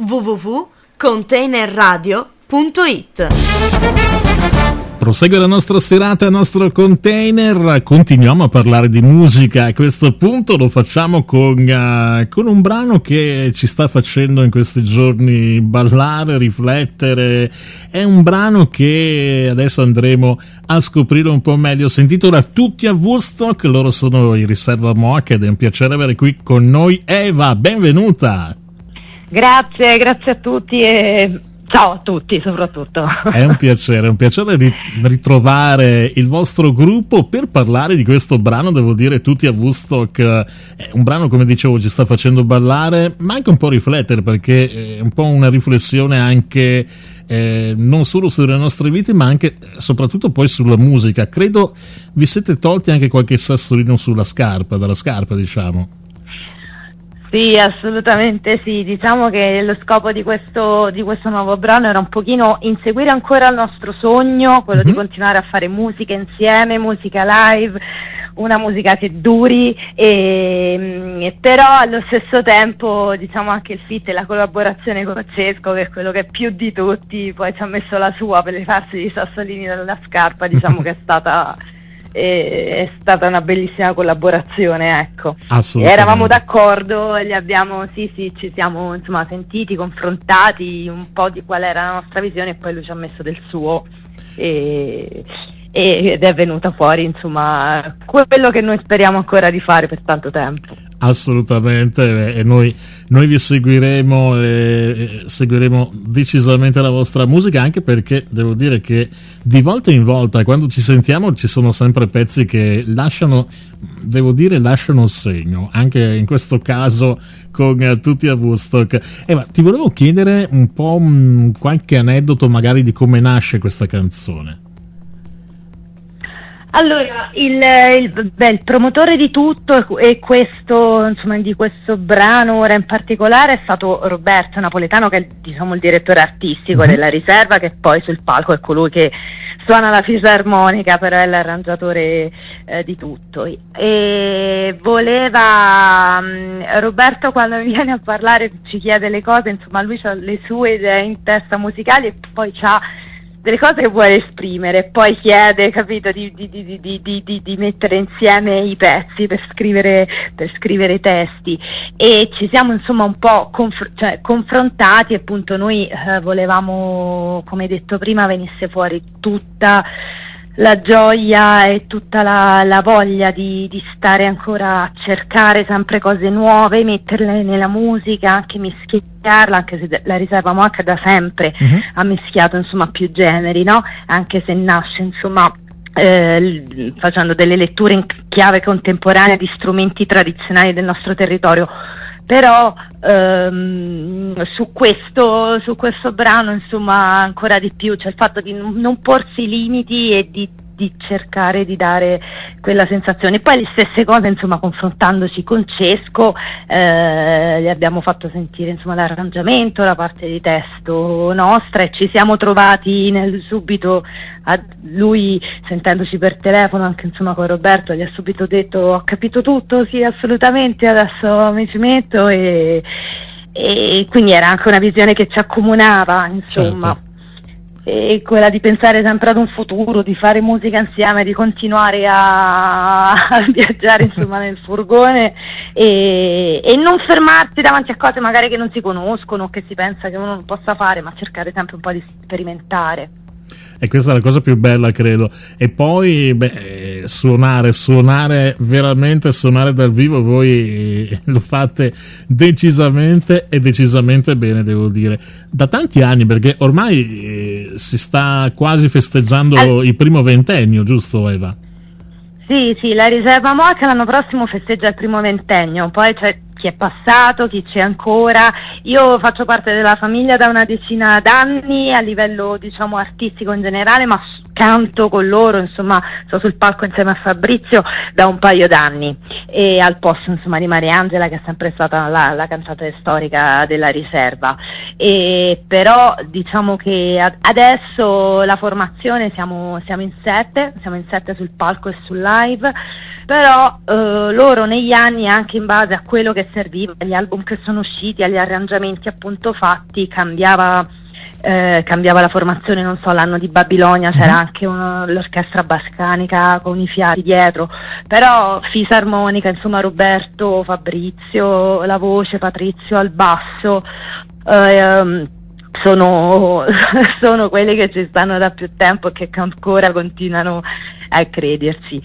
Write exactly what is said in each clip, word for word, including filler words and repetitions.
w w w punto container radio punto i t. Prosegue la nostra serata, il nostro container, continuiamo a parlare di musica. A questo punto lo facciamo con, uh, con un brano che ci sta facendo in questi giorni ballare, riflettere. È un brano che adesso andremo a scoprire un po' meglio. Si intitola Tutti a Woodstock, loro sono i Riserva Moach ed è un piacere avere qui con noi Eva, benvenuta. Grazie, grazie a tutti e ciao a tutti soprattutto. È un piacere, è un piacere ritrovare il vostro gruppo per parlare di questo brano, devo dire, Tutti a Woodstock. È un brano, come dicevo, ci sta facendo ballare, ma anche un po' riflettere, perché è un po' una riflessione anche eh, non solo sulle nostre vite, ma anche soprattutto poi sulla musica. Credo vi siete tolti anche qualche sassolino sulla scarpa, dalla scarpa, diciamo. Sì, assolutamente sì, diciamo che lo scopo di questo, di questo nuovo brano era un pochino inseguire ancora il nostro sogno, quello mm-hmm. di continuare a fare musica insieme, musica live, una musica che duri, e, e però allo stesso tempo diciamo anche il feat e la collaborazione con Cesco, che è quello che più di tutti poi ci ha messo la sua per levarsi i sassolini dalla scarpa, diciamo che è stata... è stata una bellissima collaborazione, ecco. Eravamo d'accordo e li abbiamo, sì sì, ci siamo insomma sentiti, confrontati un po' di qual era la nostra visione e poi lui ci ha messo del suo e, e, ed è venuta fuori insomma quello che noi speriamo ancora di fare per tanto tempo. Assolutamente, e noi, noi vi seguiremo, e seguiremo decisamente la vostra musica, anche perché devo dire che di volta in volta quando ci sentiamo ci sono sempre pezzi che lasciano, devo dire, lasciano il segno, anche in questo caso con uh, Tutti a Woodstock. Eva, ti volevo chiedere un po' mh, qualche aneddoto magari di come nasce questa canzone. Allora, il, il, beh, il promotore di tutto e questo, insomma, di questo brano ora in particolare è stato Roberto Napoletano, che è diciamo il direttore artistico mm-hmm. della Riserva, che poi sul palco è colui che suona la fisarmonica, però è l'arrangiatore eh, di tutto. E voleva mh, Roberto, quando viene a parlare ci chiede le cose, insomma lui ha le sue idee in testa musicali e poi c'ha delle cose che vuole esprimere, poi chiede, capito, di, di, di, di, di, di, di mettere insieme i pezzi per scrivere, per scrivere i testi, e ci siamo insomma un po' conf- cioè, confrontati. Appunto noi eh, volevamo, come detto prima, venisse fuori tutta la gioia e tutta la, la voglia di, di stare ancora a cercare sempre cose nuove, metterle nella musica, anche mischiarla, anche se la Riserva Moach da sempre uh-huh. ha mischiato insomma più generi, no? Anche se nasce insomma eh, facendo delle letture in chiave contemporanea di strumenti tradizionali del nostro territorio. Però ehm, su questo su questo brano insomma ancora di più c'è il fatto di non, non porsi limiti e di, di cercare di dare quella sensazione. Poi le stesse cose insomma confrontandoci con Cesco eh, gli abbiamo fatto sentire insomma l'arrangiamento, la parte di testo nostra, e ci siamo trovati nel subito a lui, sentendoci per telefono anche insomma con Roberto, gli ha subito detto: ho capito tutto, sì assolutamente, adesso mi ci metto, e, e quindi era anche una visione che ci accomunava insomma. Certo. E quella di pensare sempre ad un futuro, di fare musica insieme, di continuare a, a viaggiare insomma nel furgone e, e non fermarsi davanti a cose magari che non si conoscono, che si pensa che uno non possa fare, ma cercare sempre un po' di sperimentare. E questa è la cosa più bella, credo. E poi beh, suonare, suonare veramente, suonare dal vivo, voi lo fate decisamente e decisamente bene, devo dire. Da tanti anni, perché ormai eh, si sta quasi festeggiando All- il primo ventennio, giusto Eva? Sì, sì, la Riserva Moach l'anno prossimo festeggia il primo ventennio, poi c'è chi è passato, chi c'è ancora. Io faccio parte della famiglia da una decina d'anni a livello diciamo artistico in generale, ma canto con loro, insomma sto sul palco insieme a Fabrizio da un paio d'anni, e al posto insomma di Mariangela, che è sempre stata la, la cantante storica della Riserva. E però diciamo che adesso la formazione siamo, siamo in sette, siamo in sette sul palco e sul live, però eh, loro negli anni, anche in base a quello che serviva, agli album che sono usciti, agli arrangiamenti appunto fatti, cambiava eh, cambiava la formazione. Non so, l'anno di Babilonia c'era anche uno, l'orchestra bascanica con i fiati dietro, però fisarmonica, insomma Roberto, Fabrizio la voce, Patrizio al basso, eh, sono, sono quelli che ci stanno da più tempo e che ancora continuano a crederci.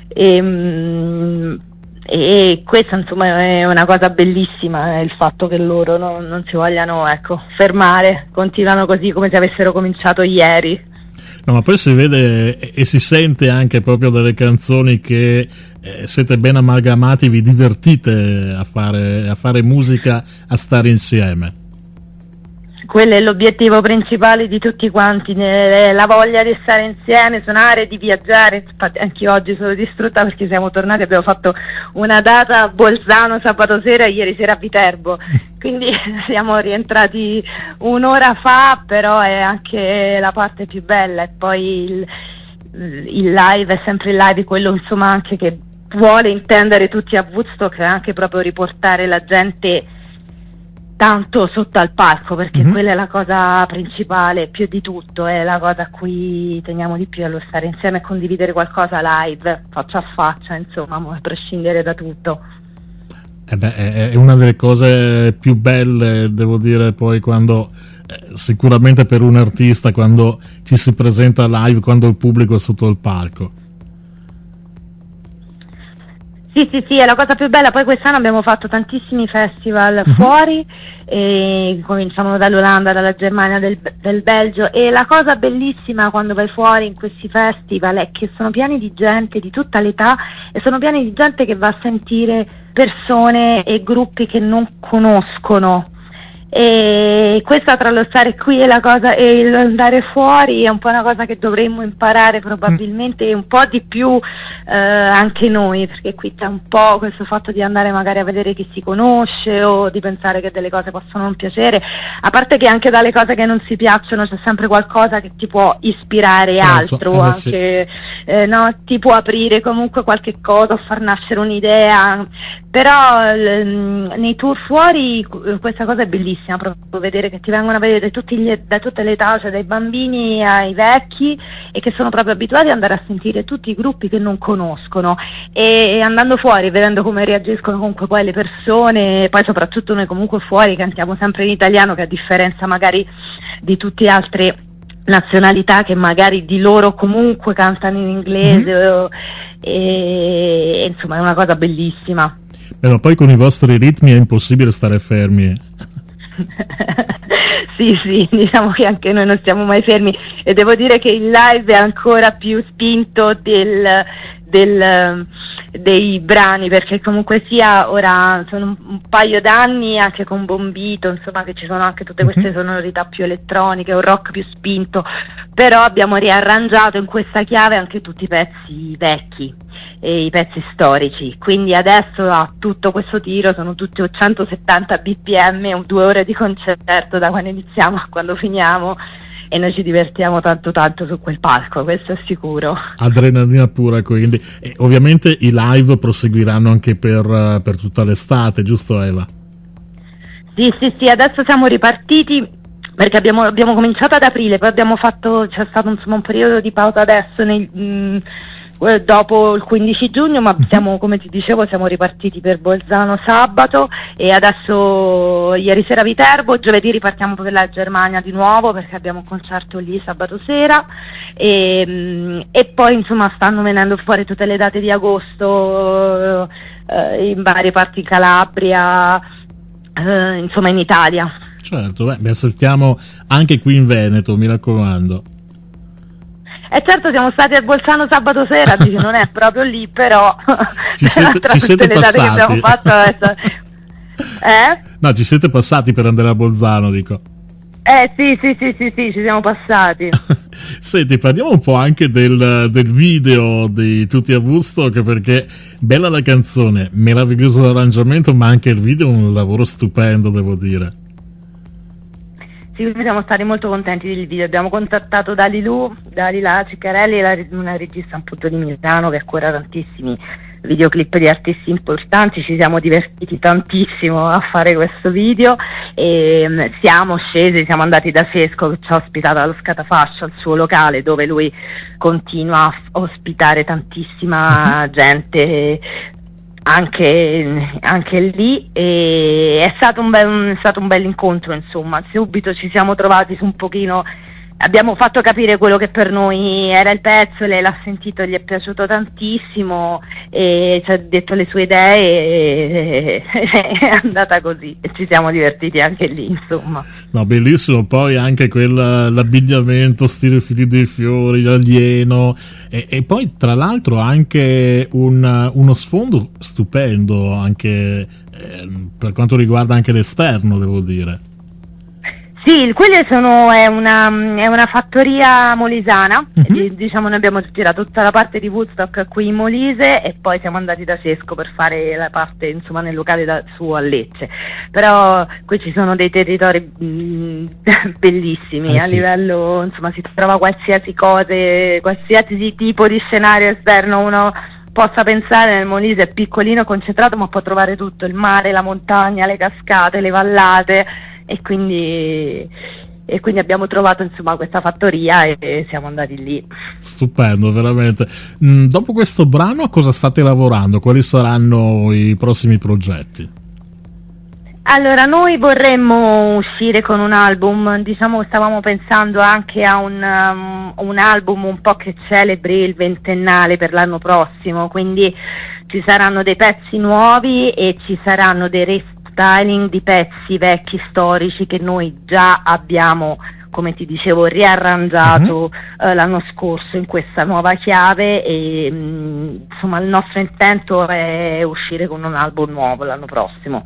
E, e questa insomma è una cosa bellissima, è il fatto che loro no, non si vogliano, ecco, fermare, continuano così come se avessero cominciato ieri. No, ma poi si vede e, e si sente anche proprio dalle canzoni che eh, siete ben amalgamati, vi divertite a fare, a fare musica, a stare insieme. Quello è l'obiettivo principale di tutti quanti, la voglia di stare insieme, suonare, di viaggiare. Infatti anche oggi sono distrutta perché siamo tornati, abbiamo fatto una data a Bolzano sabato sera e ieri sera a Viterbo, quindi siamo rientrati un'ora fa, però è anche la parte più bella. E poi il, il live è sempre il live, quello insomma anche che vuole intendere tutti a Woodstock, anche proprio riportare la gente tanto sotto al palco, perché mm-hmm. quella è la cosa principale, più di tutto è la cosa a cui teniamo di più, allo stare insieme e condividere qualcosa live, faccia a faccia, insomma, a prescindere da tutto. Eh beh, è una delle cose più belle, devo dire, poi quando eh, sicuramente per un artista, quando ci si presenta live, quando il pubblico è sotto il palco. Sì, sì, sì, è la cosa più bella. Poi quest'anno abbiamo fatto tantissimi festival uh-huh. fuori, e cominciamo dall'Olanda, dalla Germania, del, del Belgio, e la cosa bellissima quando vai fuori in questi festival è che sono pieni di gente di tutta l'età e sono pieni di gente che va a sentire persone e gruppi che non conoscono. E questa, tra lo stare qui e la cosa e l'andare fuori, è un po' una cosa che dovremmo imparare probabilmente un po' di più eh, anche noi, perché qui c'è un po' questo fatto di andare magari a vedere chi si conosce o di pensare che delle cose possono non piacere, a parte che anche dalle cose che non si piacciono c'è sempre qualcosa che ti può ispirare, certo, altro eh, anche sì. eh, no, ti può aprire comunque qualche cosa o far nascere un'idea. Però l- nei tour fuori questa cosa è bellissima, proprio vedere che ti vengono a vedere tutti gli, da tutte le età, cioè dai bambini ai vecchi, e che sono proprio abituati ad andare a sentire tutti i gruppi che non conoscono, e, e andando fuori, vedendo come reagiscono comunque poi le persone. Poi soprattutto noi comunque fuori cantiamo sempre in italiano, che a differenza magari di tutte le altre nazionalità che magari di loro comunque cantano in inglese, mm-hmm. e, e insomma è una cosa bellissima. Però poi con i vostri ritmi è impossibile stare fermi. Sì, sì, diciamo che anche noi non stiamo mai fermi, e devo dire che il live è ancora più spinto del, del, dei brani, perché comunque sia ora sono un, un paio d'anni anche con Bombito, insomma, che ci sono anche tutte queste sonorità più elettroniche, un rock più spinto, però abbiamo riarrangiato in questa chiave anche tutti i pezzi vecchi e i pezzi storici, quindi adesso a tutto questo tiro sono tutti centosettanta bpm o due ore di concerto da quando iniziamo a quando finiamo, e noi ci divertiamo tanto tanto su quel palco, questo è sicuro. Adrenalina pura, quindi. E ovviamente i live proseguiranno anche per, per tutta l'estate, giusto Eva? Sì, sì, sì, adesso siamo ripartiti perché abbiamo, abbiamo cominciato ad aprile, poi abbiamo fatto, c'è stato insomma un periodo di pausa adesso nei, mh, dopo il quindici giugno, ma siamo, come ti dicevo, siamo ripartiti per Bolzano sabato, e adesso ieri sera Viterbo, giovedì ripartiamo per la Germania di nuovo perché abbiamo un concerto lì sabato sera, e, e poi insomma stanno venendo fuori tutte le date di agosto eh, in varie parti, in Calabria, eh, insomma in Italia. Certo, beh, vi aspettiamo anche qui in Veneto, mi raccomando. E eh certo, siamo stati a Bolzano sabato sera, dice, non è proprio lì, però ci siete, tra ci tutte siete le date passati. che abbiamo fatto adesso... eh? No, ci siete passati per andare a Bolzano, dico. Eh sì, sì, sì, sì, sì, ci siamo passati. Senti, parliamo un po' anche del, del video di Tutti a Woodstock, perché bella la canzone, meraviglioso l'arrangiamento, ma anche il video è un lavoro stupendo, devo dire. Sì, siamo stati molto contenti del video. Abbiamo contattato Dalilu, Dalila Ciccarelli, la, una regista appunto di Milano che cura tantissimi videoclip di artisti importanti, ci siamo divertiti tantissimo a fare questo video e um, siamo scesi, siamo andati da Sesco che ci ha ospitato allo Scatafascio, al suo locale, dove lui continua a f- ospitare tantissima gente anche, anche lì, e è stato un bel, è stato un bel incontro, insomma. Subito ci siamo trovati su un pochino, abbiamo fatto capire quello che per noi era il pezzo, lei l'ha sentito, gli è piaciuto tantissimo e ci ha detto le sue idee e è andata così e ci siamo divertiti anche lì, insomma. No, bellissimo. Poi anche quel, l'abbigliamento stile fili dei fiori, l'alieno, e, e poi tra l'altro anche un, uno sfondo stupendo anche eh, per quanto riguarda anche l'esterno, devo dire. Sì, quelle sono, è una, è una fattoria molisana, uh-huh. diciamo noi abbiamo girato tutta la parte di Woodstock qui in Molise e poi siamo andati da Sesco per fare la parte, insomma, nel locale da, su a Lecce, però qui ci sono dei territori mh, bellissimi, eh a sì. livello, insomma, si trova qualsiasi cosa, qualsiasi tipo di scenario esterno uno possa pensare. Nel Molise è piccolino, concentrato, ma può trovare tutto, il mare, la montagna, le cascate, le vallate, e quindi, e quindi abbiamo trovato, insomma, questa fattoria e siamo andati lì. Stupendo, veramente. Mm, dopo questo brano a cosa state lavorando? Quali saranno i prossimi progetti? Allora, noi vorremmo uscire con un album, diciamo stavamo pensando anche a un, um, un album un po' che celebri il ventennale per l'anno prossimo, quindi ci saranno dei pezzi nuovi e ci saranno dei restyling di pezzi vecchi storici che noi già abbiamo, come ti dicevo, riarrangiato uh-huh. eh, l'anno scorso in questa nuova chiave e mh, insomma il nostro intento è uscire con un album nuovo l'anno prossimo.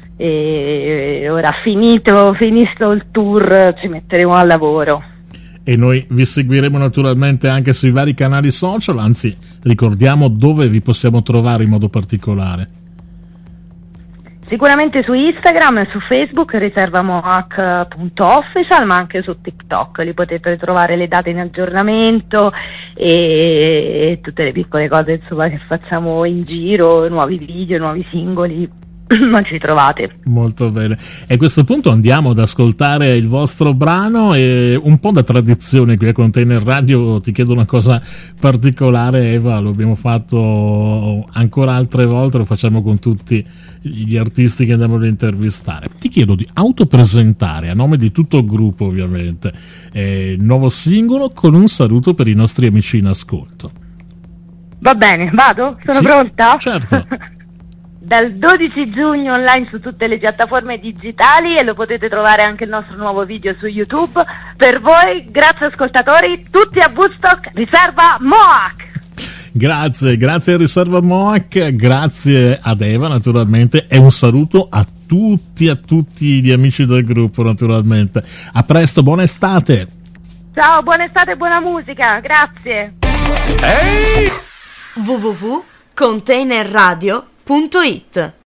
E ora finito, finito il tour ci metteremo al lavoro. E noi vi seguiremo naturalmente anche sui vari canali social, anzi ricordiamo dove vi possiamo trovare in modo particolare. Sicuramente su Instagram e su Facebook riserva mohawk punto official, ma anche su TikTok lì potete trovare le date in aggiornamento e, e tutte le piccole cose, insomma, che facciamo in giro, nuovi video, nuovi singoli. Non ci trovate. Molto bene. E a questo punto andiamo ad ascoltare il vostro brano, e un po' da tradizione qui a Container Radio ti chiedo una cosa particolare, Eva, lo abbiamo fatto ancora altre volte, lo facciamo con tutti gli artisti che andiamo ad intervistare. Ti chiedo di autopresentare a nome di tutto il gruppo, ovviamente, eh, il nuovo singolo con un saluto per i nostri amici in ascolto. Va bene, vado? Sono sì, pronta? Certo. Dal dodici giugno online su tutte le piattaforme digitali e lo potete trovare anche il nostro nuovo video su YouTube. Per voi, grazie ascoltatori, tutti a Woodstock, riserva Mohawk! Grazie, grazie a Riserva Mohawk, grazie ad Eva naturalmente e un saluto a tutti, a tutti gli amici del gruppo naturalmente. A presto, buona estate! Ciao, buona estate e buona musica, grazie! w w w punto container radio punto it